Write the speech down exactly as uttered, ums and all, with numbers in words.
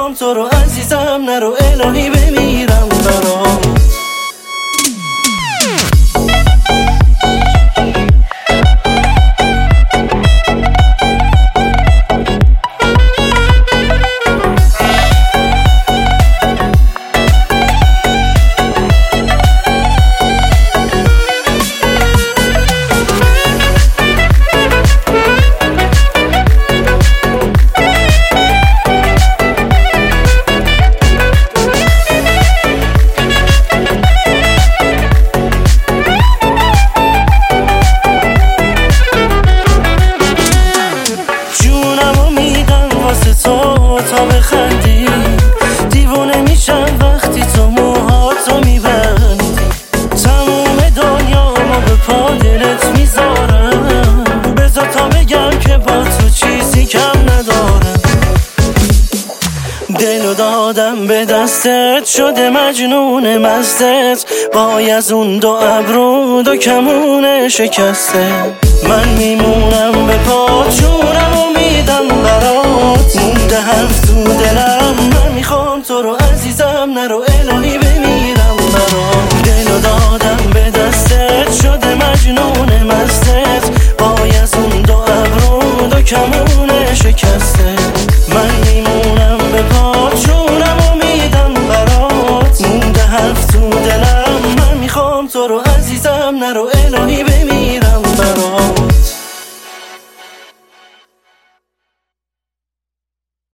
میخوام تو رو عزیزم، نرو الهی بمیرم برات. تا بخندی دیوونه میشم وقتی تو موهاتو میبندی، تموم دنیامو به پا دلت میذارم، بذار تا بگم که با تو چیزی کم ندارم. دلو دادم به دستت شده مجنون مستت، وای از اون دو ابرو دو کمون شکسته. من میمونم به پا جونم و میدم برات، مونده حرف تو دلم، من میخوام تو رو عزیزم، نرو